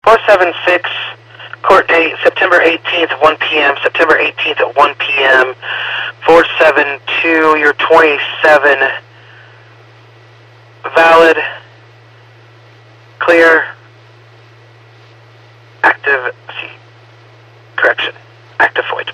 476, court date September 18th, 1 p.m., September 18th at 1 p.m., 472, you're 27, valid, clear, active, active void.